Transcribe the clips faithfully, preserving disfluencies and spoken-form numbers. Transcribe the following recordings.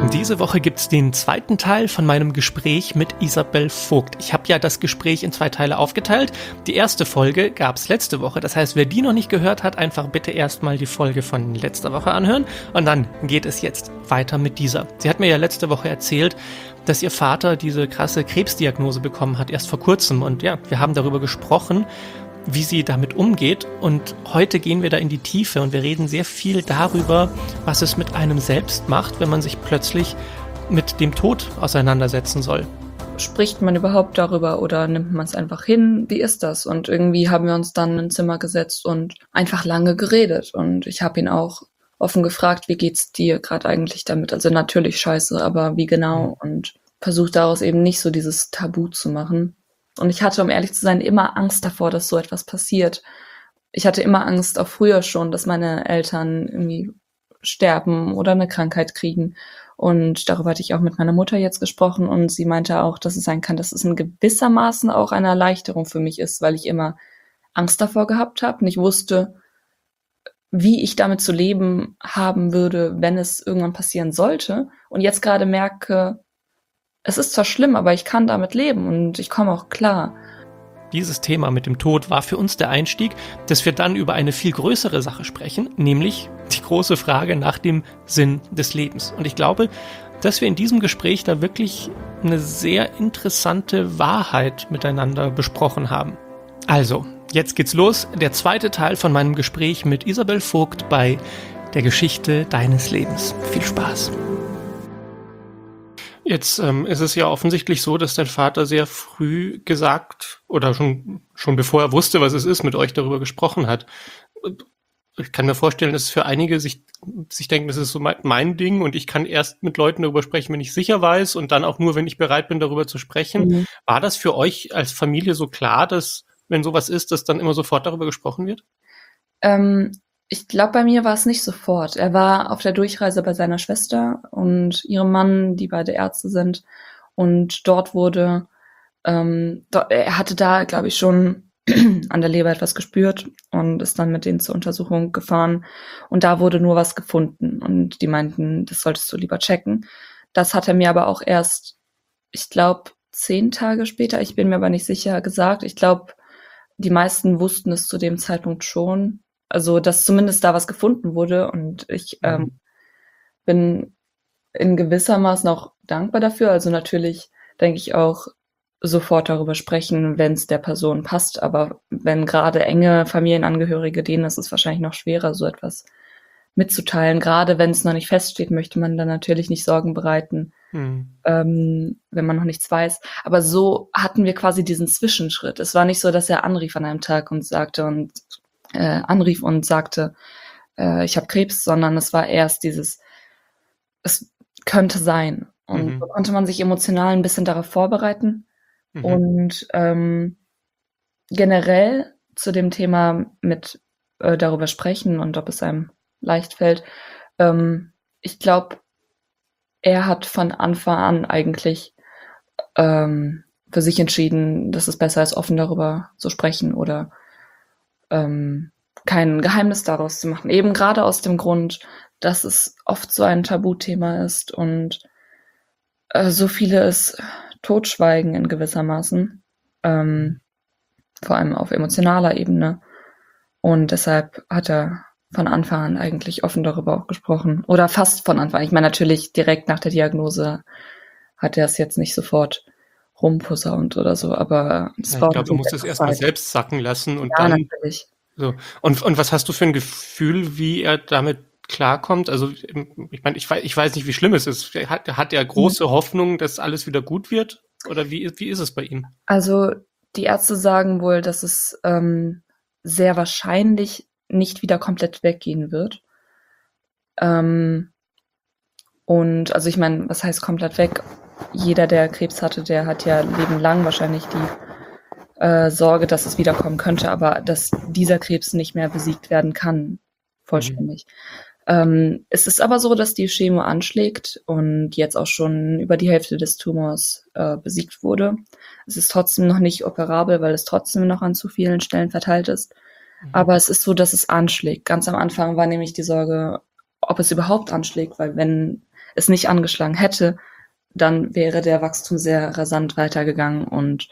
Diese Woche gibt's den zweiten Teil von meinem Gespräch mit Isabel Vogt. Ich habe ja das Gespräch in zwei Teile aufgeteilt. Die erste Folge gab's letzte Woche. Das heißt, wer die noch nicht gehört hat, einfach bitte erstmal die Folge von letzter Woche anhören. Und dann geht es jetzt weiter mit dieser. Sie hat mir ja letzte Woche erzählt, dass ihr Vater diese krasse Krebsdiagnose bekommen hat, erst vor kurzem. Und ja, wir haben darüber gesprochen, wie sie damit umgeht. Und heute gehen wir da in die Tiefe und wir reden sehr viel darüber, was es mit einem selbst macht, wenn man sich plötzlich mit dem Tod auseinandersetzen soll. Spricht man überhaupt darüber oder nimmt man es einfach hin? Wie ist das? Und irgendwie haben wir uns dann in ein Zimmer gesetzt und einfach lange geredet. Und ich habe ihn auch offen gefragt, wie geht's dir gerade eigentlich damit? Also natürlich scheiße, aber wie genau? Und versucht daraus eben nicht so dieses Tabu zu machen. Und ich hatte, um ehrlich zu sein, immer Angst davor, dass so etwas passiert. Ich hatte immer Angst, auch früher schon, dass meine Eltern irgendwie sterben oder eine Krankheit kriegen. Und darüber hatte ich auch mit meiner Mutter jetzt gesprochen. Und sie meinte auch, dass es sein kann, dass es in gewissermaßen auch eine Erleichterung für mich ist, weil ich immer Angst davor gehabt habe und ich wusste, wie ich damit zu leben haben würde, wenn es irgendwann passieren sollte. Und jetzt gerade merke, es ist zwar schlimm, aber ich kann damit leben und ich komme auch klar. Dieses Thema mit dem Tod war für uns der Einstieg, dass wir dann über eine viel größere Sache sprechen, nämlich die große Frage nach dem Sinn des Lebens. Und ich glaube, dass wir in diesem Gespräch da wirklich eine sehr interessante Wahrheit miteinander besprochen haben. Also, jetzt geht's los. Der zweite Teil von meinem Gespräch mit Isabel Vogt bei der Geschichte deines Lebens. Viel Spaß. Jetzt ähm, ist es ja offensichtlich so, dass dein Vater sehr früh gesagt oder schon schon bevor er wusste, was es ist, mit euch darüber gesprochen hat. Ich kann mir vorstellen, dass für einige sich sich denken, das ist so mein, mein Ding und ich kann erst mit Leuten darüber sprechen, wenn ich sicher weiß und dann auch nur, wenn ich bereit bin, darüber zu sprechen. Mhm. War das für euch als Familie so klar, dass wenn sowas ist, dass dann immer sofort darüber gesprochen wird? Ähm Ich glaube, bei mir war es nicht sofort. Er war auf der Durchreise bei seiner Schwester und ihrem Mann, die beide Ärzte sind. Und dort wurde, ähm, dort, er hatte da, glaube ich, schon an der Leber etwas gespürt und ist dann mit denen zur Untersuchung gefahren. Und da wurde nur was gefunden. Und die meinten, das solltest du lieber checken. Das hat er mir aber auch erst, ich glaube, zehn Tage später, ich bin mir aber nicht sicher, gesagt. Ich glaube, die meisten wussten es zu dem Zeitpunkt schon. Also, dass zumindest da was gefunden wurde und ich ähm, bin in gewissermaßen auch dankbar dafür. Also natürlich denke ich auch sofort darüber sprechen, wenn es der Person passt. Aber wenn gerade enge Familienangehörige, denen ist es wahrscheinlich noch schwerer, so etwas mitzuteilen. Gerade wenn es noch nicht feststeht, möchte man dann natürlich nicht Sorgen bereiten, mhm. ähm, wenn man noch nichts weiß. Aber so hatten wir quasi diesen Zwischenschritt. Es war nicht so, dass er anrief an einem Tag und sagte und Äh, anrief und sagte, äh, ich habe Krebs, sondern es war erst dieses, es könnte sein. Und mhm. so konnte man sich emotional ein bisschen darauf vorbereiten. Mhm. Und ähm, generell zu dem Thema mit äh, darüber sprechen und ob es einem leicht fällt. Ähm, ich glaube, er hat von Anfang an eigentlich ähm, für sich entschieden, dass es besser ist, offen darüber zu sprechen oder Ähm, kein Geheimnis daraus zu machen. Eben gerade aus dem Grund, dass es oft so ein Tabuthema ist und äh, so viele es totschweigen in gewissermaßen, ähm, vor allem auf emotionaler Ebene. Und deshalb hat er von Anfang an eigentlich offen darüber auch gesprochen. Oder fast von Anfang an. Ich meine, natürlich direkt nach der Diagnose hat er es jetzt nicht sofort rumposaunt oder so, aber es ja, war ich glaube, du musst es erstmal selbst sacken lassen und ja, dann natürlich. So. Und, und was hast du für ein Gefühl, wie er damit klarkommt? Also ich meine, ich weiß, ich weiß nicht, wie schlimm es ist. Hat, hat er große mhm. Hoffnung, dass alles wieder gut wird? Oder wie, wie ist es bei ihm? Also die Ärzte sagen wohl, dass es ähm, sehr wahrscheinlich nicht wieder komplett weggehen wird. Ähm, und also ich meine, was heißt komplett weg? Jeder, der Krebs hatte, der hat ja lebenlang wahrscheinlich die äh, Sorge, dass es wiederkommen könnte, aber dass dieser Krebs nicht mehr besiegt werden kann, vollständig. Mhm. Ähm, es ist aber so, dass die Chemo anschlägt und jetzt auch schon über die Hälfte des Tumors äh, besiegt wurde. Es ist trotzdem noch nicht operabel, weil es trotzdem noch an zu vielen Stellen verteilt ist. Mhm. Aber es ist so, dass es anschlägt. Ganz am Anfang war nämlich die Sorge, ob es überhaupt anschlägt, weil wenn es nicht angeschlagen hätte, dann wäre der Wachstum sehr rasant weitergegangen und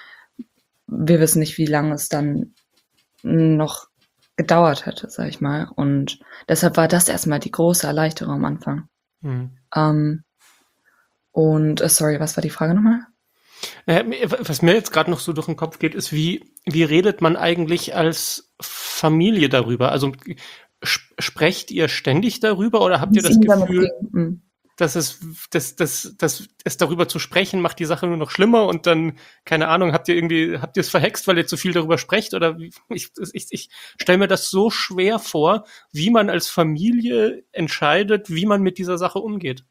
wir wissen nicht, wie lange es dann noch gedauert hätte, sag ich mal. Und deshalb war das erstmal die große Erleichterung am Anfang. Mhm. Ähm, und, äh, sorry, was war die Frage nochmal? Äh, was mir jetzt gerade noch so durch den Kopf geht, ist, wie, wie redet man eigentlich als Familie darüber? Also sp- sprecht ihr ständig darüber oder habt ihr das Gefühl, dass es, dass, dass, dass es darüber zu sprechen, macht die Sache nur noch schlimmer und dann, keine Ahnung, habt ihr irgendwie, habt ihr es verhext, weil ihr zu viel darüber sprecht? Oder wie, ich, ich, ich stelle mir das so schwer vor, wie man als Familie entscheidet, wie man mit dieser Sache umgeht.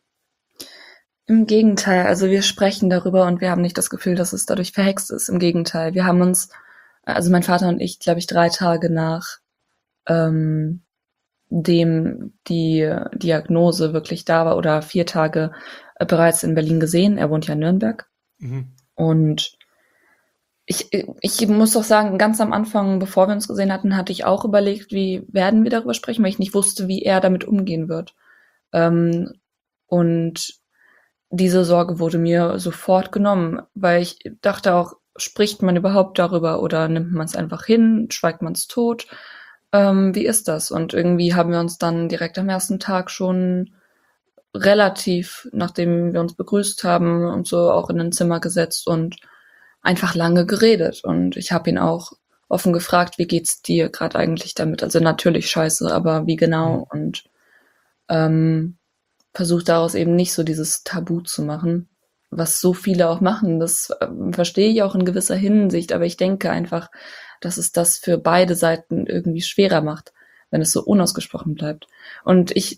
Im Gegenteil, also wir sprechen darüber und wir haben nicht das Gefühl, dass es dadurch verhext ist. Im Gegenteil, wir haben uns, also mein Vater und ich, glaube ich, drei Tage nach ähm, dem die Diagnose wirklich da war oder vier Tage äh, bereits in Berlin gesehen. Er wohnt ja in Nürnberg. Mhm. Und ich, ich muss doch sagen, ganz am Anfang, bevor wir uns gesehen hatten, hatte ich auch überlegt, wie werden wir darüber sprechen, weil ich nicht wusste, wie er damit umgehen wird. Ähm, und diese Sorge wurde mir sofort genommen, weil ich dachte auch, spricht man überhaupt darüber oder nimmt man es einfach hin, schweigt man es tot? Ähm, wie ist das? Und irgendwie haben wir uns dann direkt am ersten Tag schon relativ, nachdem wir uns begrüßt haben und so, auch in ein Zimmer gesetzt und einfach lange geredet. Und ich habe ihn auch offen gefragt, wie geht's dir gerade eigentlich damit? Also natürlich scheiße, aber wie genau? Mhm. Und ähm, versucht daraus eben nicht so dieses Tabu zu machen, was so viele auch machen. Das äh, verstehe ich auch in gewisser Hinsicht, aber ich denke einfach, dass es das für beide Seiten irgendwie schwerer macht, wenn es so unausgesprochen bleibt. Und ich,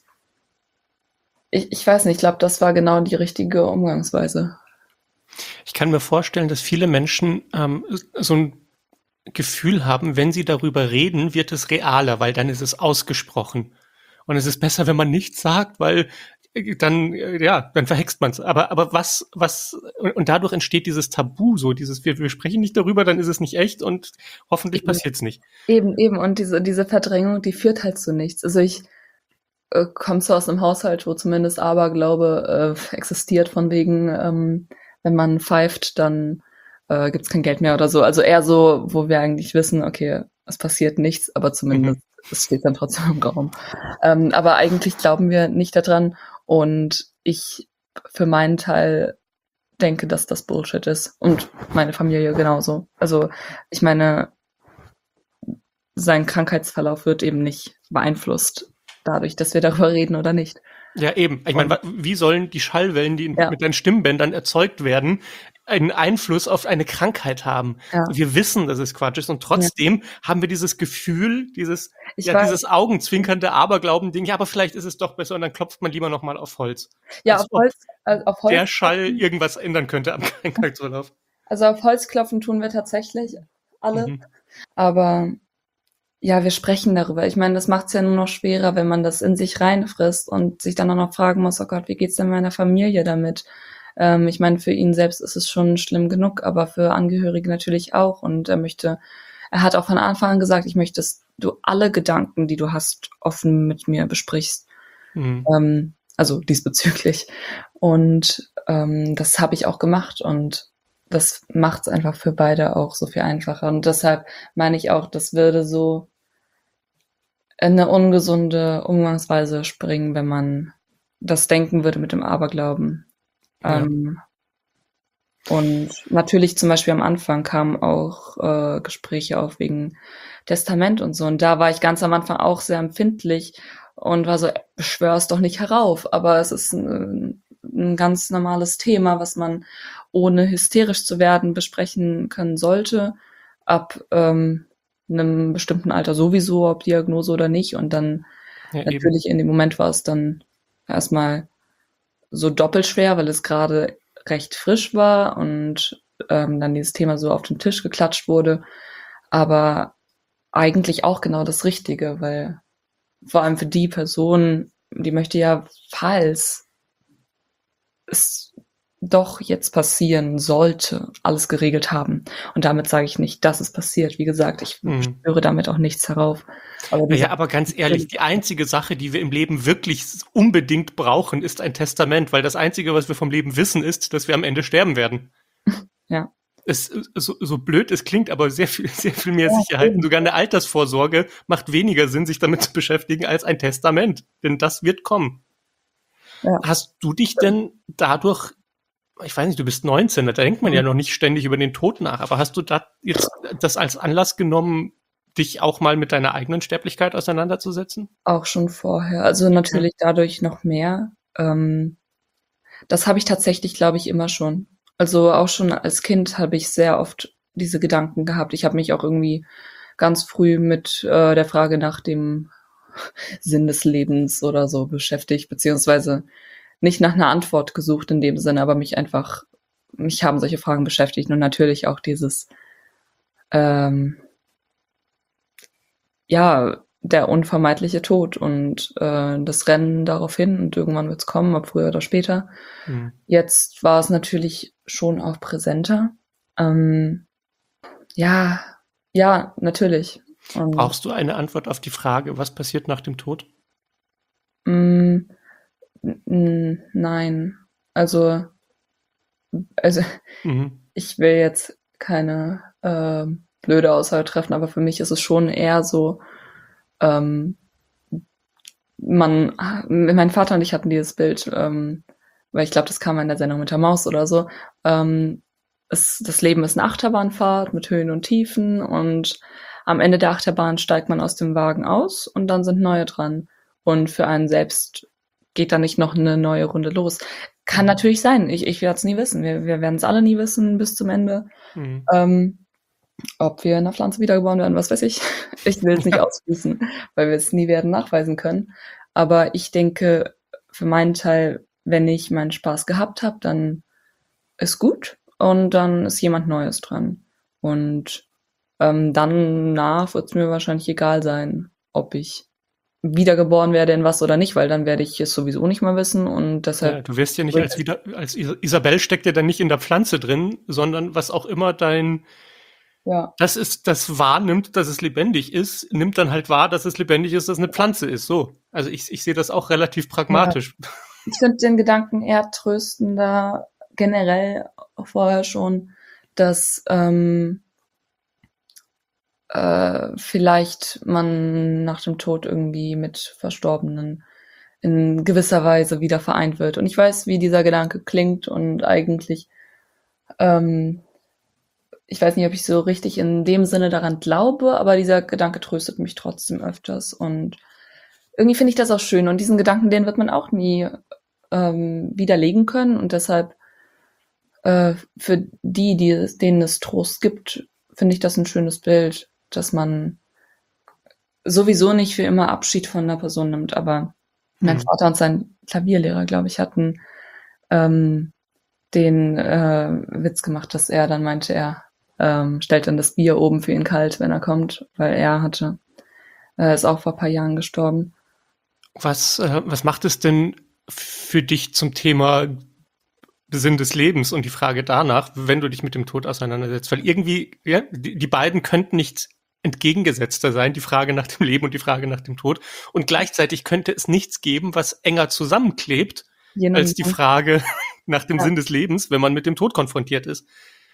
ich, ich weiß nicht, ich glaube, das war genau die richtige Umgangsweise. Ich kann mir vorstellen, dass viele Menschen ähm, so ein Gefühl haben, wenn sie darüber reden, wird es realer, weil dann ist es ausgesprochen. Und es ist besser, wenn man nichts sagt, weil dann, ja, dann verhext man es. Aber, aber was, was, und dadurch entsteht dieses Tabu, so dieses, wir, wir sprechen nicht darüber, dann ist es nicht echt und hoffentlich passiert es nicht. Eben, eben. Und diese, diese Verdrängung, die führt halt zu nichts. Also ich äh, komme so aus einem Haushalt, wo zumindest Aberglaube äh, existiert, von wegen, ähm, wenn man pfeift, dann äh, gibt's kein Geld mehr oder so. Also eher so, wo wir eigentlich wissen, okay, es passiert nichts, aber zumindest mhm. es steht dann trotzdem im Raum. Ähm, aber eigentlich glauben wir nicht daran. Und ich für meinen Teil denke, dass das Bullshit ist. Und meine Familie genauso. Also ich meine, sein Krankheitsverlauf wird eben nicht beeinflusst dadurch, dass wir darüber reden oder nicht. Ja, eben. Ich meine, wie sollen die Schallwellen, die ja. mit deinen Stimmbändern erzeugt werden, einen Einfluss auf eine Krankheit haben? Ja. Wir wissen, dass es Quatsch ist und trotzdem ja. haben wir dieses Gefühl, dieses, ich ja, weiß. dieses augenzwinkernde Aberglauben-Ding, ja, aber vielleicht ist es doch besser und dann klopft man lieber nochmal auf Holz. Ja, auf Holz, also auf Holz. Der Schall irgendwas ändern könnte am Krankheitsverlauf. Also auf Holz klopfen tun wir tatsächlich alle, mhm. aber ja, wir sprechen darüber. Ich meine, das macht es ja nur noch schwerer, wenn man das in sich reinfrisst und sich dann auch noch fragen muss, oh Gott, wie geht's denn meiner Familie damit? Ähm, ich meine, für ihn selbst ist es schon schlimm genug, aber für Angehörige natürlich auch. Und er möchte, er hat auch von Anfang an gesagt, ich möchte, dass du alle Gedanken, die du hast, offen mit mir besprichst. Mhm. Ähm, also diesbezüglich. Und ähm, das habe ich auch gemacht und das macht es einfach für beide auch so viel einfacher. Und deshalb meine ich auch, das würde so eine ungesunde Umgangsweise springen, wenn man das denken würde mit dem Aberglauben. Ja. Ähm, und natürlich zum Beispiel am Anfang kamen auch äh, Gespräche auf wegen Testament und so. Und da war ich ganz am Anfang auch sehr empfindlich und war so, beschwör's doch nicht herauf. Aber es ist ein, ein ganz normales Thema, was man ohne hysterisch zu werden besprechen können sollte. Ab ähm, einem bestimmten Alter sowieso, ob Diagnose oder nicht. Und dann ja, natürlich eben. In dem Moment war es dann erstmal so doppelt schwer, weil es gerade recht frisch war und ähm, dann dieses Thema so auf den Tisch geklatscht wurde. Aber eigentlich auch genau das Richtige, weil vor allem für die Person, die möchte ja, falls es doch jetzt passieren sollte, alles geregelt haben. Und damit sage ich nicht, dass es passiert. Wie gesagt, ich Mhm. schwöre damit auch nichts herauf. Aber Naja, aber ganz ehrlich, die einzige Sache, die wir im Leben wirklich unbedingt brauchen, ist ein Testament, weil das Einzige, was wir vom Leben wissen, ist, dass wir am Ende sterben werden. Ja. Es, so, so blöd es klingt, aber sehr viel, sehr viel mehr ja, Sicherheit. Und sogar eine Altersvorsorge macht weniger Sinn, sich damit zu beschäftigen, als ein Testament. Denn das wird kommen. Ja. Hast du dich denn dadurch, ich weiß nicht, du bist neunzehn, da denkt man ja noch nicht ständig über den Tod nach, aber hast du da jetzt das als Anlass genommen, dich auch mal mit deiner eigenen Sterblichkeit auseinanderzusetzen? Auch schon vorher. Also natürlich ja. dadurch noch mehr. Ähm, das habe ich tatsächlich, glaube ich, immer schon. Also auch schon als Kind habe ich sehr oft diese Gedanken gehabt. Ich habe mich auch irgendwie ganz früh mit äh, der Frage nach dem Sinn des Lebens oder so beschäftigt, beziehungsweise nicht nach einer Antwort gesucht in dem Sinne, aber mich einfach, mich haben solche Fragen beschäftigt und natürlich auch dieses, ähm, ja, der unvermeidliche Tod und äh, das Rennen darauf hin und irgendwann wird's kommen, ob früher oder später. Mhm. Jetzt war es natürlich schon auch präsenter. Ähm, ja, ja, natürlich. Und brauchst du eine Antwort auf die Frage, was passiert nach dem Tod? Mm, n- nein. Also, also mhm. ich will jetzt keine äh, blöde Aussage treffen, aber für mich ist es schon eher so, ähm, man, mein Vater und ich hatten dieses Bild, ähm, weil ich glaube, das kam in der Sendung mit der Maus oder so. Ähm, es, das Leben ist eine Achterbahnfahrt mit Höhen und Tiefen und am Ende der Achterbahn steigt man aus dem Wagen aus und dann sind neue dran. Und für einen selbst geht da nicht noch eine neue Runde los. Kann mhm. natürlich sein. Ich, ich werde es nie wissen. Wir, wir werden es alle nie wissen bis zum Ende. Mhm. Ähm, ob wir in der Pflanze wiedergeboren werden, was weiß ich. Ich will es nicht ja. ausschließen, weil wir es nie werden nachweisen können. Aber ich denke, für meinen Teil, wenn ich meinen Spaß gehabt habe, dann ist gut und dann ist jemand Neues dran. Und ähm, danach wird es mir wahrscheinlich egal sein, ob ich wiedergeboren werde in was oder nicht, weil dann werde ich es sowieso nicht mehr wissen und deshalb... Ja, du wirst ja nicht als, wieder, als Isabel steckt ja dann nicht in der Pflanze drin, sondern was auch immer dein... Ja. Das ist, das wahrnimmt, dass es lebendig ist, nimmt dann halt wahr, dass es lebendig ist, dass es eine Pflanze ist. So. Also ich, ich sehe das auch relativ pragmatisch. Ja. Ich finde den Gedanken eher tröstender, generell vorher schon, dass ähm, äh, vielleicht man nach dem Tod irgendwie mit Verstorbenen in gewisser Weise wieder vereint wird. Und ich weiß, wie dieser Gedanke klingt und eigentlich ähm, ich weiß nicht, ob ich so richtig in dem Sinne daran glaube, aber dieser Gedanke tröstet mich trotzdem öfters und irgendwie finde ich das auch schön und diesen Gedanken, den wird man auch nie ähm, widerlegen können und deshalb äh, für die, die denen es Trost gibt, finde ich das ein schönes Bild, dass man sowieso nicht für immer Abschied von einer Person nimmt, aber mhm. mein Vater und sein Klavierlehrer, glaube ich, hatten ähm, den äh, Witz gemacht, dass er dann meinte, er Ähm, stellt dann das Bier oben für ihn kalt, wenn er kommt, weil er hatte, äh, ist auch vor ein paar Jahren gestorben. Was, äh, was macht es denn für dich zum Thema Sinn des Lebens und die Frage danach, wenn du dich mit dem Tod auseinandersetzt? Weil irgendwie, ja, die, die beiden könnten nicht entgegengesetzter sein, die Frage nach dem Leben und die Frage nach dem Tod. Und gleichzeitig könnte es nichts geben, was enger zusammenklebt, Jenen als die Frage nach dem ja. Sinn des Lebens, wenn man mit dem Tod konfrontiert ist.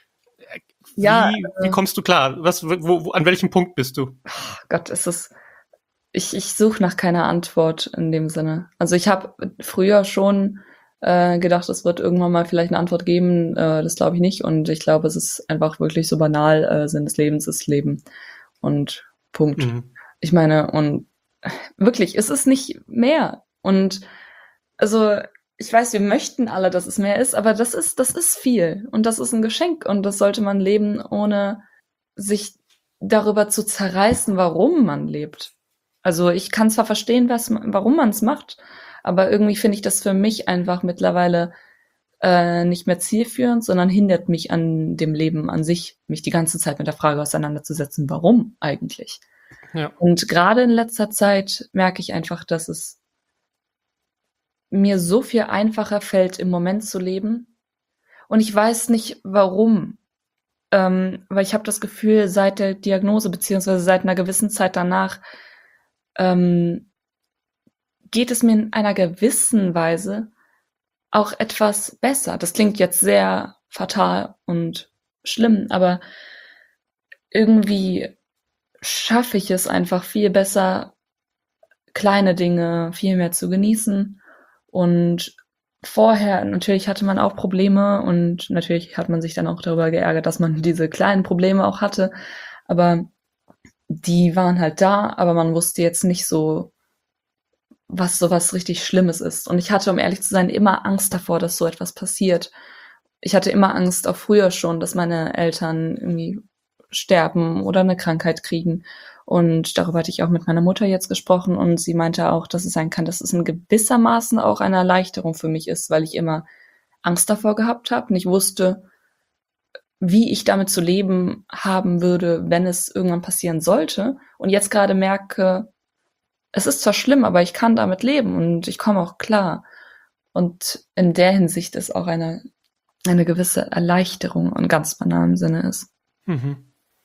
Wie, ja, äh, wie kommst du klar? Was, wo, wo, an welchem Punkt bist du? Oh Gott, ist es. Ich, ich suche nach keiner Antwort in dem Sinne. Also ich habe früher schon äh, gedacht, es wird irgendwann mal vielleicht eine Antwort geben. Äh, das glaube ich nicht. Und ich glaube, es ist einfach wirklich so banal. Äh, Sinn des Lebens ist Leben. Und Punkt. Mhm. Ich meine, und wirklich, es ist nicht mehr. Und also ich weiß, wir möchten alle, dass es mehr ist, aber das ist, das ist viel und das ist ein Geschenk und das sollte man leben, ohne sich darüber zu zerreißen, warum man lebt. Also ich kann zwar verstehen, was, warum man es macht, aber irgendwie finde ich das für mich einfach mittlerweile äh, nicht mehr zielführend, sondern hindert mich an dem Leben an sich, mich die ganze Zeit mit der Frage auseinanderzusetzen, warum eigentlich. Ja. Und gerade in letzter Zeit merke ich einfach, dass es mir so viel einfacher fällt, im Moment zu leben, Und ich weiß nicht, warum. Ähm, weil ich habe das Gefühl, seit der Diagnose beziehungsweise seit einer gewissen Zeit danach ähm, geht es mir in einer gewissen Weise auch etwas besser. Das klingt jetzt sehr fatal und schlimm, aber irgendwie schaffe ich es einfach viel besser, kleine Dinge viel mehr zu genießen. Und vorher, natürlich hatte man auch Probleme und natürlich hat man sich dann auch darüber geärgert, dass man diese kleinen Probleme auch hatte. Aber die waren halt da, aber man wusste jetzt nicht so, was sowas richtig Schlimmes ist. Und ich hatte, um ehrlich zu sein, immer Angst davor, dass so etwas passiert. Ich hatte immer Angst, auch früher schon, dass meine Eltern irgendwie sterben oder eine Krankheit kriegen. Und darüber hatte ich auch mit meiner Mutter jetzt gesprochen und sie meinte auch, dass es sein kann, dass es in gewissermaßen auch eine Erleichterung für mich ist, weil ich immer Angst davor gehabt habe und ich wusste, wie ich damit zu leben haben würde, wenn es irgendwann passieren sollte. Und jetzt gerade merke, es ist zwar schlimm, aber ich kann damit leben und ich komme auch klar. Und in der Hinsicht ist auch eine, eine gewisse Erleichterung in ganz banalem Sinne ist. Mhm.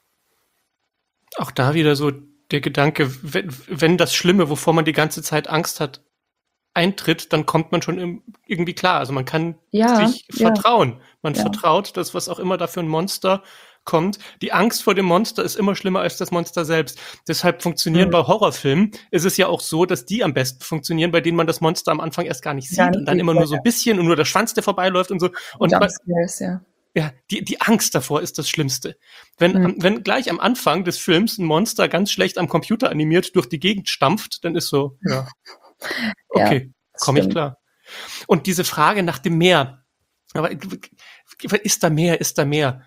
Auch da wieder so der Gedanke, wenn, wenn das Schlimme, wovor man die ganze Zeit Angst hat, eintritt, dann kommt man schon im, irgendwie klar. Also man kann Ja, sich ja. vertrauen. Man Ja. vertraut, dass was auch immer da für ein Monster kommt. Die Angst vor dem Monster ist immer schlimmer als das Monster selbst. Deshalb funktionieren Mhm. bei Horrorfilmen, ist es ja auch so, dass die am besten funktionieren, bei denen man das Monster am Anfang erst gar nicht sieht Gar nicht und dann sieht, immer ja, nur so ein bisschen und nur der Schwanz, der vorbeiläuft und so. Und man, Jumpscares, ja. ja, die, die Angst davor ist das Schlimmste. Wenn, Mhm. am- wenn gleich am Anfang des Films ein Monster ganz schlecht am Computer animiert durch die Gegend stampft, dann ist so, ja, okay, das komme ich stimmt. klar. Und diese Frage nach dem Meer, aber ist da mehr, ist da mehr?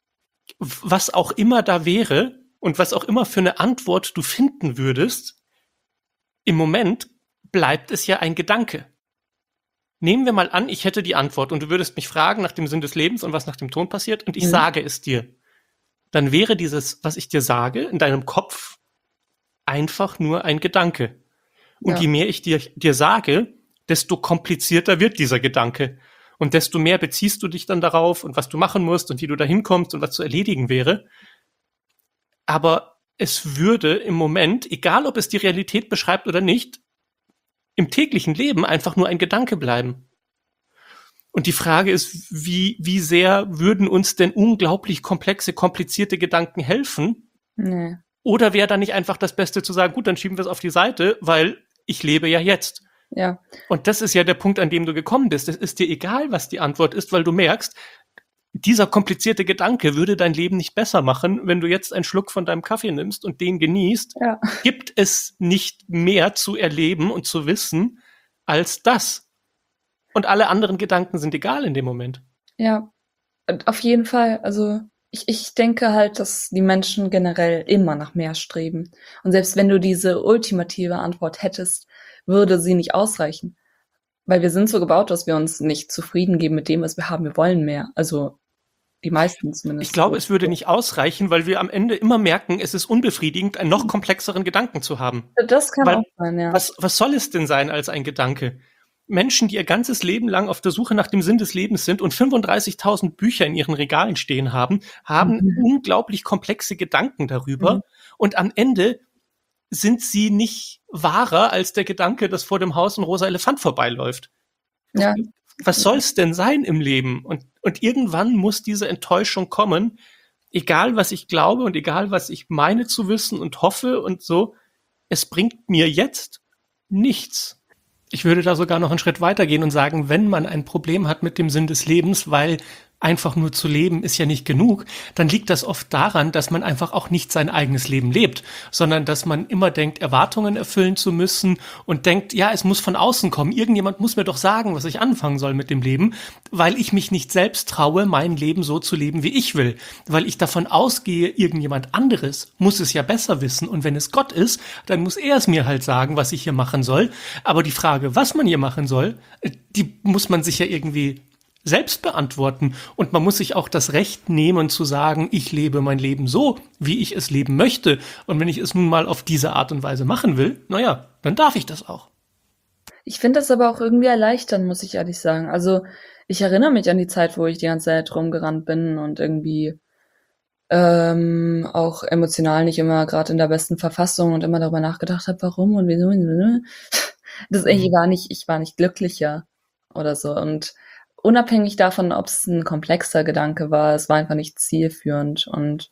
Was auch immer da wäre und was auch immer für eine Antwort du finden würdest, im Moment bleibt es ja ein Gedanke. Nehmen wir mal an, ich hätte die Antwort und du würdest mich fragen nach dem Sinn des Lebens und was nach dem Tod passiert und ich Mhm. sage es dir. Dann wäre dieses, was ich dir sage, in deinem Kopf einfach nur ein Gedanke. Und Ja. je mehr ich dir, dir sage, desto komplizierter wird dieser Gedanke. Und desto mehr beziehst du dich dann darauf und was du machen musst und wie du da hinkommst und was zu erledigen wäre. Aber es würde im Moment, egal ob es die Realität beschreibt oder nicht, im täglichen Leben einfach nur ein Gedanke bleiben. Und die Frage ist, wie, wie sehr würden uns denn unglaublich komplexe, komplizierte Gedanken helfen? Nee. Oder wäre da nicht einfach das Beste zu sagen, gut, dann schieben wir es auf die Seite, weil ich lebe ja jetzt. Ja. Und das ist ja der Punkt, an dem du gekommen bist. Es ist dir egal, was die Antwort ist, weil du merkst, dieser komplizierte Gedanke würde dein Leben nicht besser machen, wenn du jetzt einen Schluck von deinem Kaffee nimmst und den genießt. Ja. Gibt es nicht mehr zu erleben und zu wissen als das? Und alle anderen Gedanken sind egal in dem Moment. Ja. Und auf jeden Fall. Also ich, ich denke halt, dass die Menschen generell immer nach mehr streben. Und selbst wenn du diese ultimative Antwort hättest, würde sie nicht ausreichen. Weil wir sind so gebaut, dass wir uns nicht zufrieden geben mit dem, was wir haben. Wir wollen mehr. Also die meisten zumindest. Ich glaube, es würde nicht ausreichen, weil wir am Ende immer merken, es ist unbefriedigend, einen noch komplexeren Gedanken zu haben. Das kann Weil, auch sein, ja. Was, was soll es denn sein als ein Gedanke? Menschen, die ihr ganzes Leben lang auf der Suche nach dem Sinn des Lebens sind und fünfunddreißigtausend Bücher in ihren Regalen stehen haben, haben Mhm. unglaublich komplexe Gedanken darüber. Mhm. Und am Ende sind sie nicht wahrer als der Gedanke, dass vor dem Haus ein rosa Elefant vorbeiläuft. Ja. Was soll's denn sein im Leben? Und, und irgendwann muss diese Enttäuschung kommen, egal was ich glaube und egal was ich meine zu wissen und hoffe und so, es bringt mir jetzt nichts. Ich würde da sogar noch einen Schritt weitergehen und sagen, wenn man ein Problem hat mit dem Sinn des Lebens, weil einfach nur zu leben ist ja nicht genug, dann liegt das oft daran, dass man einfach auch nicht sein eigenes Leben lebt, sondern dass man immer denkt, Erwartungen erfüllen zu müssen und denkt, ja, es muss von außen kommen. Irgendjemand muss mir doch sagen, was ich anfangen soll mit dem Leben, weil ich mich nicht selbst traue, mein Leben so zu leben, wie ich will. Weil ich davon ausgehe, irgendjemand anderes muss es ja besser wissen. Und wenn es Gott ist, dann muss er es mir halt sagen, was ich hier machen soll. Aber die Frage, was man hier machen soll, die muss man sich ja irgendwie selbst beantworten. Und man muss sich auch das Recht nehmen zu sagen, ich lebe mein Leben so, wie ich es leben möchte. Und wenn ich es nun mal auf diese Art und Weise machen will, naja, dann darf ich das auch. Ich finde das aber auch irgendwie erleichternd, muss ich ehrlich sagen. Also ich erinnere mich an die Zeit, wo ich die ganze Zeit rumgerannt bin und irgendwie ähm, auch emotional nicht immer gerade in der besten Verfassung und immer darüber nachgedacht habe, warum und wieso. Das, ich Mhm. war nicht, ich war nicht glücklicher oder so. Und unabhängig davon, ob es ein komplexer Gedanke war, es war einfach nicht zielführend. Und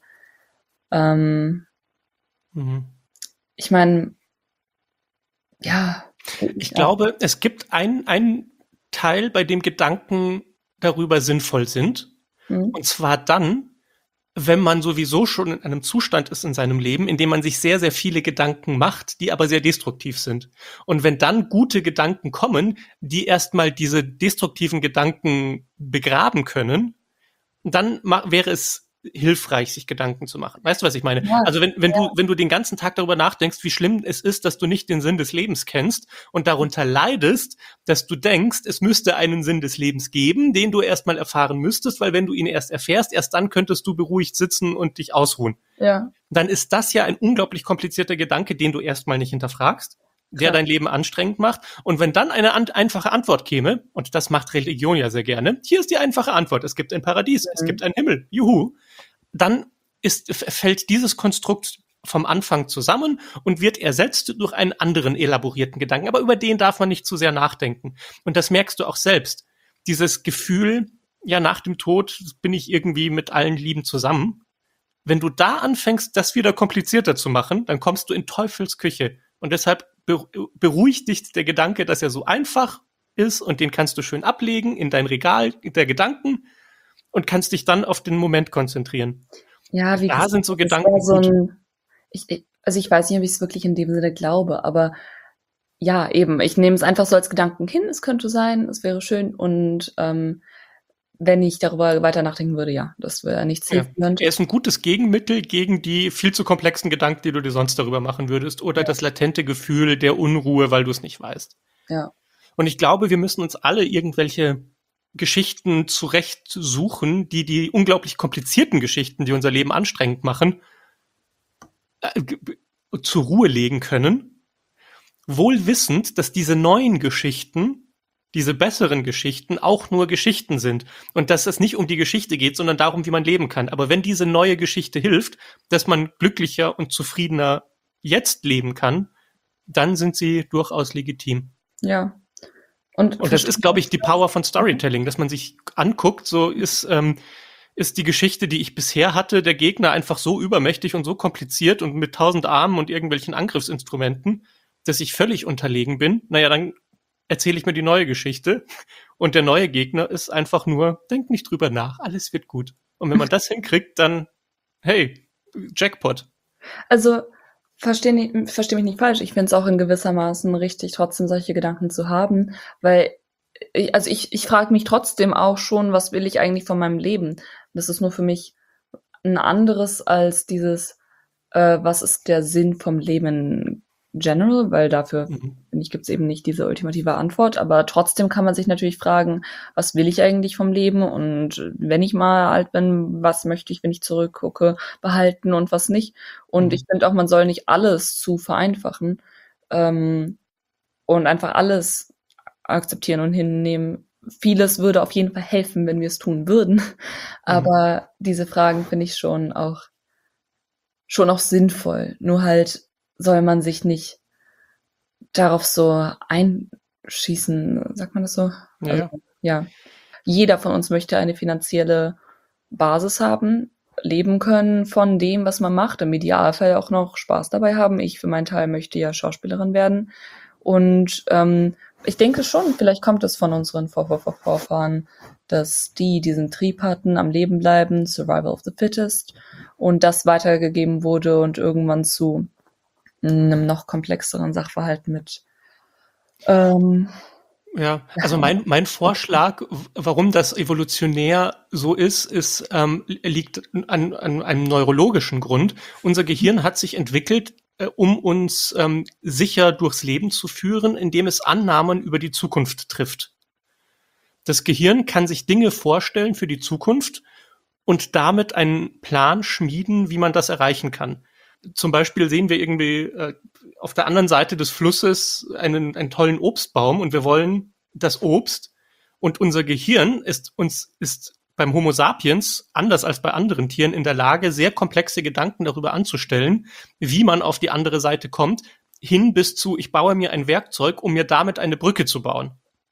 ähm, Mhm. ich meine, ja, Ich ja, glaube, es gibt einen, einen Teil, bei dem Gedanken darüber sinnvoll sind. hm, Und zwar dann, wenn man sowieso schon in einem Zustand ist in seinem Leben, in dem man sich sehr, sehr viele Gedanken macht, die aber sehr destruktiv sind. Und wenn dann gute Gedanken kommen, die erstmal diese destruktiven Gedanken begraben können, dann ma- wäre es hilfreich, sich Gedanken zu machen. Weißt du, was ich meine? ja, Also wenn, wenn ja, du, wenn du den ganzen Tag darüber nachdenkst, wie schlimm es ist, dass du nicht den Sinn des Lebens kennst und darunter leidest, dass du denkst, es müsste einen Sinn des Lebens geben, den du erstmal erfahren müsstest, weil wenn du ihn erst erfährst, erst dann könntest du beruhigt sitzen und dich ausruhen. ja, Dann ist das ja ein unglaublich komplizierter Gedanke, den du erstmal nicht hinterfragst, der klar. dein Leben anstrengend macht. Und wenn dann eine an einfache Antwort käme, und das macht Religion ja sehr gerne, hier ist die einfache Antwort, es gibt ein Paradies, es Mhm. gibt einen Himmel, juhu, dann ist, fällt dieses Konstrukt vom Anfang zusammen und wird ersetzt durch einen anderen elaborierten Gedanken. Aber über den darf man nicht zu sehr nachdenken. Und das merkst du auch selbst. Dieses Gefühl, ja, nach dem Tod bin ich irgendwie mit allen Lieben zusammen. Wenn du da anfängst, das wieder komplizierter zu machen, dann kommst du in Teufels Küche. Und deshalb beruhigt dich der Gedanke, dass er so einfach ist und den kannst du schön ablegen in dein Regal der Gedanken und kannst dich dann auf den Moment konzentrieren. Ja, wie Da gesagt, sind so das wäre Gedanken so gut. ein, ich, ich, also ich weiß nicht, ob ich es wirklich in dem Sinne glaube, aber ja, eben, ich nehme es einfach so als Gedanken hin, es könnte sein, es wäre schön und ähm, wenn ich darüber weiter nachdenken würde, ja, das wäre nicht Ja. zielführend. Er ist ein gutes Gegenmittel gegen die viel zu komplexen Gedanken, die du dir sonst darüber machen würdest, oder Ja, das latente Gefühl der Unruhe, weil du es nicht weißt. ja, Und ich glaube, wir müssen uns alle irgendwelche Geschichten zurechtsuchen, die die unglaublich komplizierten Geschichten, die unser Leben anstrengend machen, äh, zur Ruhe legen können, wohl wissend, dass diese neuen Geschichten, diese besseren Geschichten auch nur Geschichten sind und dass es nicht um die Geschichte geht, sondern darum, wie man leben kann. Aber wenn diese neue Geschichte hilft, dass man glücklicher und zufriedener jetzt leben kann, dann sind sie durchaus legitim. ja. Und Und das verstehe ist, ich glaube nicht ich, die Power falsch. von Storytelling, dass man sich anguckt, so ist, ähm, ist die Geschichte, die ich bisher hatte, der Gegner einfach so übermächtig und so kompliziert und mit tausend Armen und irgendwelchen Angriffsinstrumenten, dass ich völlig unterlegen bin. Naja, dann erzähle ich mir die neue Geschichte und der neue Gegner ist einfach nur, denk nicht drüber nach, alles wird gut. Und wenn man das hinkriegt, dann, hey, Jackpot. Also, verstehe nicht, versteh mich nicht falsch. Ich finde es auch in gewissermaßen richtig, trotzdem solche Gedanken zu haben, weil ich, also ich, ich frage mich trotzdem auch schon, was will ich eigentlich von meinem Leben? Das ist nur für mich ein anderes als dieses, äh, was ist der Sinn vom Leben general, weil dafür, Mhm. finde ich, gibt es eben nicht diese ultimative Antwort, aber trotzdem kann man sich natürlich fragen, was will ich eigentlich vom Leben und wenn ich mal alt bin, was möchte ich, wenn ich zurückgucke, behalten und was nicht. Und Mhm. ich finde auch, man soll nicht alles zu vereinfachen ähm, und einfach alles akzeptieren und hinnehmen. Vieles würde auf jeden Fall helfen, wenn wir es tun würden, Mhm. aber diese Fragen finde ich schon auch schon auch sinnvoll. Nur halt soll man sich nicht darauf so einschießen, sagt man das so? Ja, Also, ja. ja. Jeder von uns möchte eine finanzielle Basis haben, leben können von dem, was man macht, im Idealfall auch noch Spaß dabei haben. Ich für meinen Teil möchte ja Schauspielerin werden. Und ähm, ich denke schon, vielleicht kommt es von unseren Vor Vor Vor Vorfahren, dass die diesen Trieb hatten, am Leben bleiben, Survival of the Fittest, und das weitergegeben wurde und irgendwann zu einem noch komplexeren Sachverhalt mit ähm, Ja, also mein, mein Vorschlag, w- warum das evolutionär so ist, ist ähm, liegt an, an einem neurologischen Grund. Unser Gehirn hat sich entwickelt, äh, um uns ähm, sicher durchs Leben zu führen, indem es Annahmen über die Zukunft trifft. Das Gehirn kann sich Dinge vorstellen für die Zukunft und damit einen Plan schmieden, wie man das erreichen kann. Zum Beispiel sehen wir irgendwie äh, auf der anderen Seite des Flusses einen, einen tollen Obstbaum und wir wollen das Obst Und unser Gehirn ist uns, ist beim Homo sapiens, anders als bei anderen Tieren, in der Lage, sehr komplexe Gedanken darüber anzustellen, wie man auf die andere Seite kommt, hin bis zu, ich baue mir ein Werkzeug, um mir damit eine Brücke zu bauen.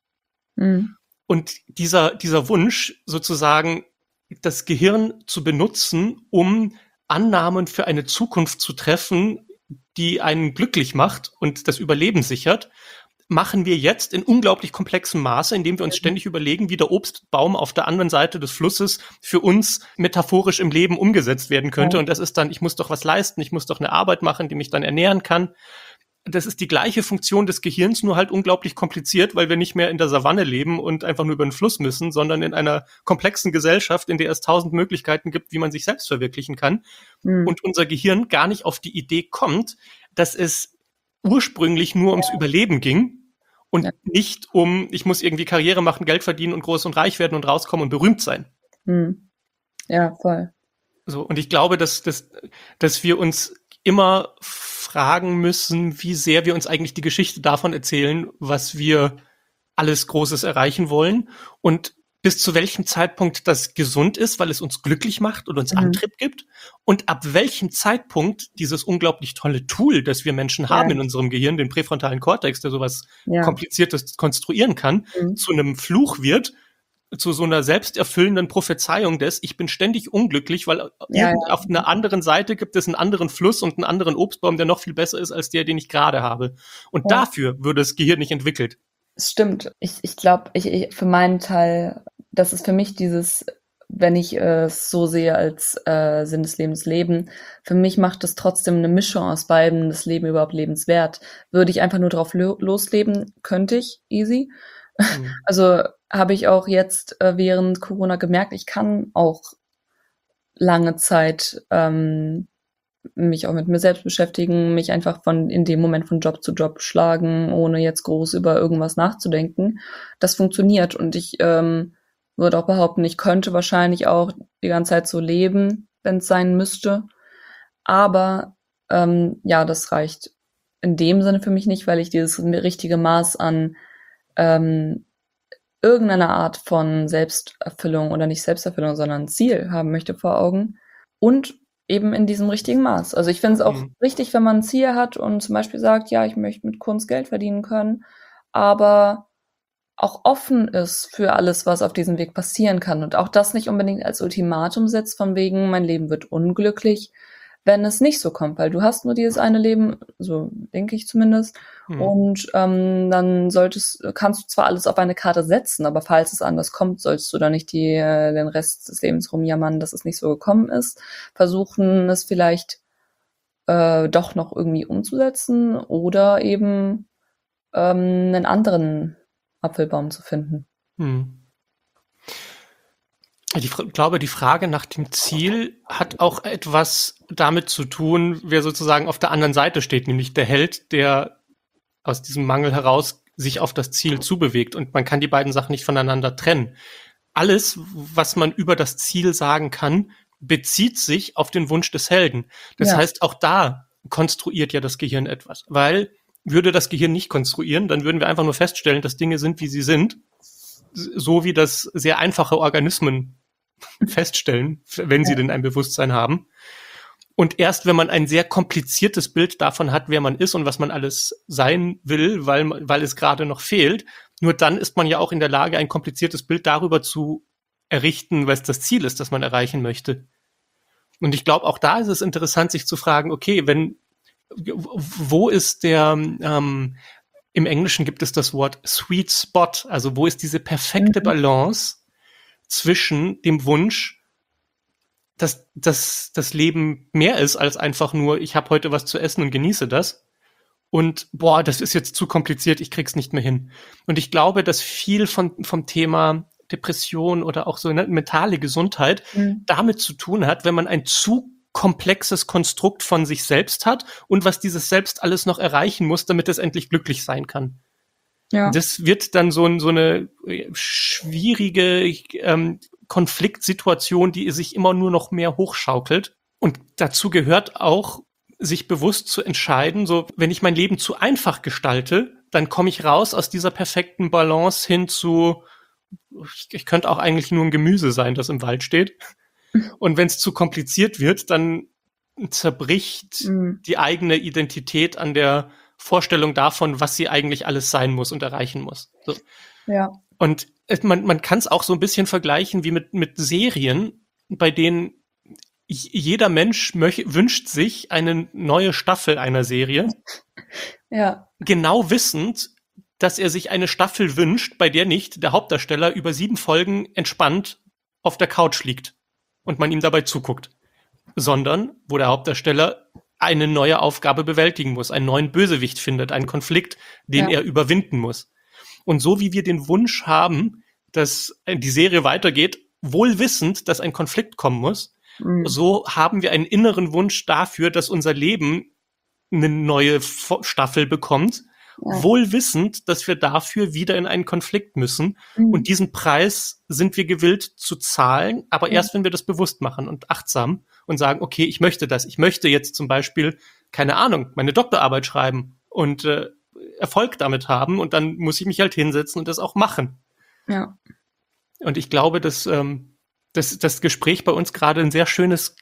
Mhm. Und dieser, dieser Wunsch, sozusagen das Gehirn zu benutzen, um Annahmen für eine Zukunft zu treffen, die einen glücklich macht und das Überleben sichert, machen wir jetzt in unglaublich komplexem Maße, indem wir uns ständig überlegen, wie der Obstbaum auf der anderen Seite des Flusses für uns metaphorisch im Leben umgesetzt werden könnte. Ja. Und das ist dann, ich muss doch was leisten, ich muss doch eine Arbeit machen, die mich dann ernähren kann. Das ist die gleiche Funktion des Gehirns, nur halt unglaublich kompliziert, weil wir nicht mehr in der Savanne leben und einfach nur über den Fluss müssen, sondern in einer komplexen Gesellschaft, in der es tausend Möglichkeiten gibt, wie man sich selbst verwirklichen kann. Mhm. Und unser Gehirn gar nicht auf die Idee kommt, dass es ursprünglich nur ums Überleben ging und ja. nicht um, ich muss irgendwie Karriere machen, Geld verdienen und groß und reich werden und rauskommen und berühmt sein. Mhm. Ja, voll. So, und ich glaube, dass, dass, dass wir uns immer fragen müssen, wie sehr wir uns eigentlich die Geschichte davon erzählen, was wir alles Großes erreichen wollen und bis zu welchem Zeitpunkt das gesund ist, weil es uns glücklich macht und uns mhm. Antrieb gibt und ab welchem Zeitpunkt dieses unglaublich tolle Tool, das wir Menschen haben ja. in unserem Gehirn, den präfrontalen Kortex, der sowas ja. Kompliziertes konstruieren kann, mhm. zu einem Fluch wird, zu so einer selbsterfüllenden Prophezeiung des, ich bin ständig unglücklich, weil ja, ja. auf einer anderen Seite gibt es einen anderen Fluss und einen anderen Obstbaum, der noch viel besser ist als der, den ich gerade habe. Und ja. dafür würde das Gehirn nicht entwickelt. Es stimmt. Ich, ich glaube, ich, ich für meinen Teil, das ist für mich dieses, wenn ich es äh, so sehe als äh, Sinn des Lebens Leben, für mich macht es trotzdem eine Mischung aus beiden, das Leben überhaupt lebenswert. Würde ich einfach nur drauf lo- losleben, könnte ich, easy. Mhm. Also habe ich auch jetzt äh, während Corona gemerkt, ich kann auch lange Zeit ähm, mich auch mit mir selbst beschäftigen, mich einfach von in dem Moment von Job zu Job schlagen, ohne jetzt groß über irgendwas nachzudenken. Das funktioniert und ich ähm, würde auch behaupten, ich könnte wahrscheinlich auch die ganze Zeit so leben, wenn es sein müsste. Aber ähm, ja, das reicht in dem Sinne für mich nicht, weil ich dieses richtige Maß an ähm, irgendeine Art von Selbsterfüllung oder nicht Selbsterfüllung, sondern Ziel haben möchte vor Augen und eben in diesem richtigen Maß. Also ich finde es auch mhm. richtig, wenn man ein Ziel hat und zum Beispiel sagt, ja, ich möchte mit Kunst Geld verdienen können, aber auch offen ist für alles, was auf diesem Weg passieren kann und auch das nicht unbedingt als Ultimatum setzt, von wegen, mein Leben wird unglücklich, wenn es nicht so kommt, weil du hast nur dieses eine Leben, so denke ich zumindest, mhm. und ähm, dann solltest, kannst du zwar alles auf eine Karte setzen, aber falls es anders kommt, sollst du da nicht die, den Rest des Lebens rumjammern, dass es nicht so gekommen ist, versuchen es vielleicht äh, doch noch irgendwie umzusetzen oder eben ähm, einen anderen Apfelbaum zu finden. Mhm. Ich glaube, die Frage nach dem Ziel hat auch etwas damit zu tun, wer sozusagen auf der anderen Seite steht, nämlich der Held, der aus diesem Mangel heraus sich auf das Ziel zubewegt. Und man kann die beiden Sachen nicht voneinander trennen. Alles, was man über das Ziel sagen kann, bezieht sich auf den Wunsch des Helden. Das ja. heißt, auch da konstruiert ja das Gehirn etwas. Weil würde das Gehirn nicht konstruieren, dann würden wir einfach nur feststellen, dass Dinge sind, wie sie sind. So wie das sehr einfache Organismen feststellen, wenn sie denn ein Bewusstsein haben. Und erst wenn man ein sehr kompliziertes Bild davon hat, wer man ist und was man alles sein will, weil, weil es gerade noch fehlt, nur dann ist man ja auch in der Lage, ein kompliziertes Bild darüber zu errichten, was das Ziel ist, das man erreichen möchte. Und ich glaube, auch da ist es interessant, sich zu fragen, okay, wenn, wo ist der, ähm, im Englischen gibt es das Wort Sweet Spot, also wo ist diese perfekte Balance zwischen dem Wunsch, dass, dass das Leben mehr ist als einfach nur, ich habe heute was zu essen und genieße das. Und boah, das ist jetzt zu kompliziert, ich krieg's nicht mehr hin. Und ich glaube, dass viel von, vom Thema Depression oder auch so eine mentale Gesundheit mhm. damit zu tun hat, wenn man ein zu komplexes Konstrukt von sich selbst hat und was dieses Selbst alles noch erreichen muss, damit es endlich glücklich sein kann. Ja. Das wird dann so, so eine schwierige ähm, Konfliktsituation, die sich immer nur noch mehr hochschaukelt. Und dazu gehört auch, sich bewusst zu entscheiden, so, wenn ich mein Leben zu einfach gestalte, dann komme ich raus aus dieser perfekten Balance hin zu, ich, ich könnte auch eigentlich nur ein Gemüse sein, das im Wald steht. Und wenn es zu kompliziert wird, dann zerbricht mhm. die eigene Identität an der Vorstellung davon, was sie eigentlich alles sein muss und erreichen muss. So. Ja. Und man, man kann es auch so ein bisschen vergleichen wie mit, mit Serien, bei denen jeder Mensch möch, wünscht sich eine neue Staffel einer Serie. Ja. Genau wissend, dass er sich eine Staffel wünscht, bei der nicht der Hauptdarsteller über sieben Folgen entspannt auf der Couch liegt und man ihm dabei zuguckt, sondern wo der Hauptdarsteller eine neue Aufgabe bewältigen muss, einen neuen Bösewicht findet, einen Konflikt, den ja. er überwinden muss. Und so wie wir den Wunsch haben, dass die Serie weitergeht, wohl wissend, dass ein Konflikt kommen muss, mhm. so haben wir einen inneren Wunsch dafür, dass unser Leben eine neue Staffel bekommt, ja. wohl wissend, dass wir dafür wieder in einen Konflikt müssen. Mhm. Und diesen Preis sind wir gewillt zu zahlen, aber mhm. erst, wenn wir das bewusst machen und achtsam und sagen, okay, ich möchte das. Ich möchte jetzt zum Beispiel, keine Ahnung, meine Doktorarbeit schreiben und äh, Erfolg damit haben und dann muss ich mich halt hinsetzen und das auch machen. Ja. Und ich glaube, dass, ähm, dass das Gespräch bei uns gerade ein sehr schönes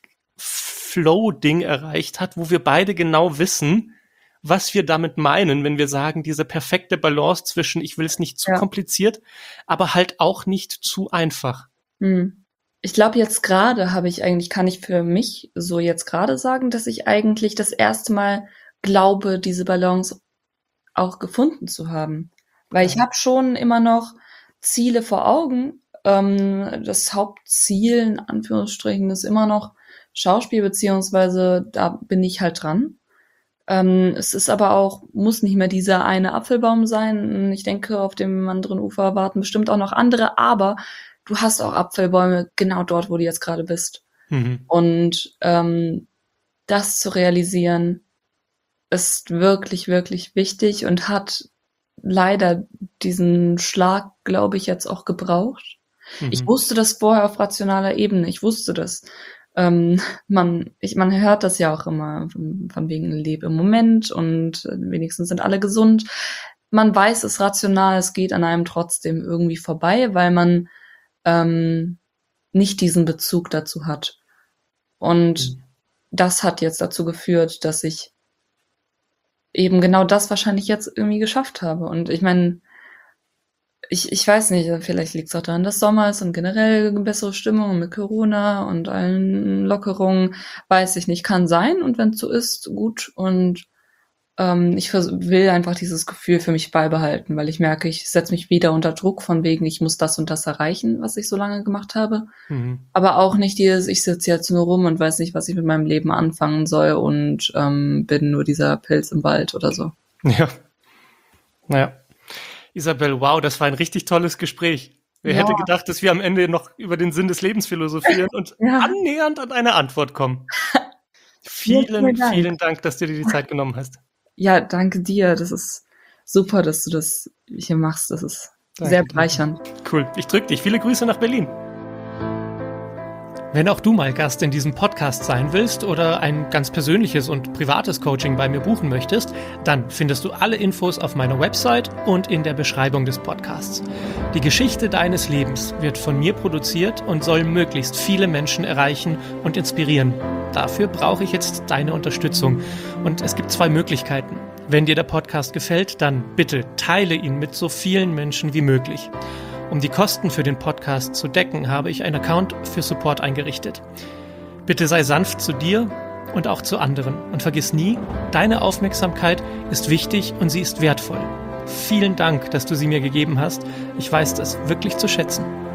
Flow-Ding erreicht hat, wo wir beide genau wissen, was wir damit meinen, wenn wir sagen, diese perfekte Balance zwischen, ich will es nicht zu ja. kompliziert, aber halt auch nicht zu einfach. Hm. Ich glaube, jetzt gerade habe ich eigentlich, kann ich für mich so jetzt gerade sagen, dass ich eigentlich das erste Mal glaube, diese Balance auch gefunden zu haben. Weil ja. ich habe schon immer noch Ziele vor Augen. Ähm, das Hauptziel, in Anführungsstrichen, ist immer noch Schauspiel, beziehungsweise da bin ich halt dran. Ähm, es ist aber auch, muss nicht mehr dieser eine Apfelbaum sein. Ich denke, auf dem anderen Ufer warten bestimmt auch noch andere, aber du hast auch Apfelbäume genau dort, wo du jetzt gerade bist. Mhm. Und ähm, das zu realisieren, ist wirklich, wirklich wichtig und hat leider diesen Schlag, glaube ich, jetzt auch gebraucht. Mhm. Ich wusste das vorher auf rationaler Ebene. Ich wusste das. Ähm, man, ich, man hört das ja auch immer von, von wegen Lebe im Moment und wenigstens sind alle gesund. Man weiß es rational, es geht an einem trotzdem irgendwie vorbei, weil man ähm, nicht diesen Bezug dazu hat. Und mhm. das hat jetzt dazu geführt, dass ich eben genau das wahrscheinlich jetzt irgendwie geschafft habe. Und ich meine, ich, ich weiß nicht, vielleicht liegt es auch daran, dass Sommer ist und generell eine bessere Stimmung mit Corona und allen Lockerungen, weiß ich nicht, kann sein. Und wenn es so ist, gut. Und ähm, ich vers- will einfach dieses Gefühl für mich beibehalten, weil ich merke, ich setze mich wieder unter Druck von wegen, ich muss das und das erreichen, was ich so lange gemacht habe. Mhm. Aber auch nicht dieses, ich sitze jetzt nur rum und weiß nicht, was ich mit meinem Leben anfangen soll und ähm, bin nur dieser Pilz im Wald oder so. Ja. Naja. Isabel, wow, das war ein richtig tolles Gespräch. Wer ja. hätte gedacht, dass wir am Ende noch über den Sinn des Lebens philosophieren und ja. annähernd an eine Antwort kommen. Vielen, vielen Dank. vielen Dank, dass du dir die Zeit genommen hast. Ja, danke dir. Das ist super, dass du das hier machst. Das ist danke, sehr bereichernd. Cool. Ich drücke dich. Viele Grüße nach Berlin. Wenn auch du mal Gast in diesem Podcast sein willst oder ein ganz persönliches und privates Coaching bei mir buchen möchtest, dann findest du alle Infos auf meiner Website und in der Beschreibung des Podcasts. Die Geschichte deines Lebens wird von mir produziert und soll möglichst viele Menschen erreichen und inspirieren. Dafür brauche ich jetzt deine Unterstützung. Und es gibt zwei Möglichkeiten. Wenn dir der Podcast gefällt, dann bitte teile ihn mit so vielen Menschen wie möglich. Um die Kosten für den Podcast zu decken, habe ich einen Account für Support eingerichtet. Bitte sei sanft zu dir und auch zu anderen. Und vergiss nie, deine Aufmerksamkeit ist wichtig und sie ist wertvoll. Vielen Dank, dass du sie mir gegeben hast. Ich weiß das wirklich zu schätzen.